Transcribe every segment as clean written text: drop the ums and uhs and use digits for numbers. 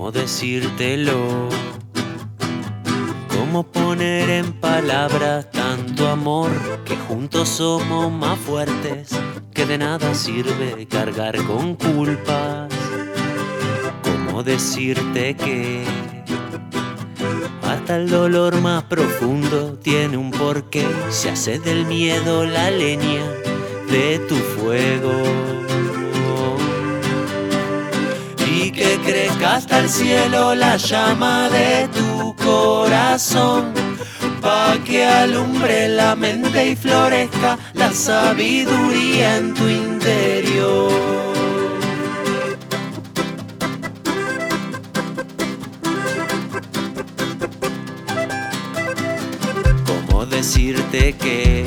¿Cómo decírtelo? ¿Cómo poner en palabras tanto amor que juntos somos más fuertes? Que de nada sirve cargar con culpas. ¿Cómo decirte que hasta el dolor más profundo tiene un porqué? Se hace del miedo la leña de tu fuego. Y que crezca hasta el cielo la llama de tu corazón, pa' que alumbre la mente y florezca la sabiduría en tu interior. ¿Cómo decirte que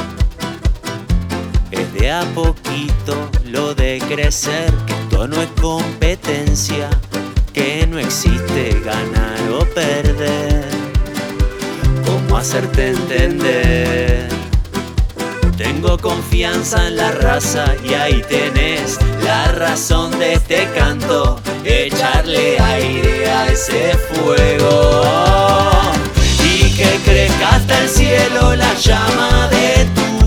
es de a poquito lo de crecer? Que esto no es competencia, que no existe ganar o perder. ¿Cómo hacerte entender? Tengo confianza en la raza y ahí tenés la razón de este canto. Echarle aire a ese fuego y que crezca hasta el cielo la llama de tu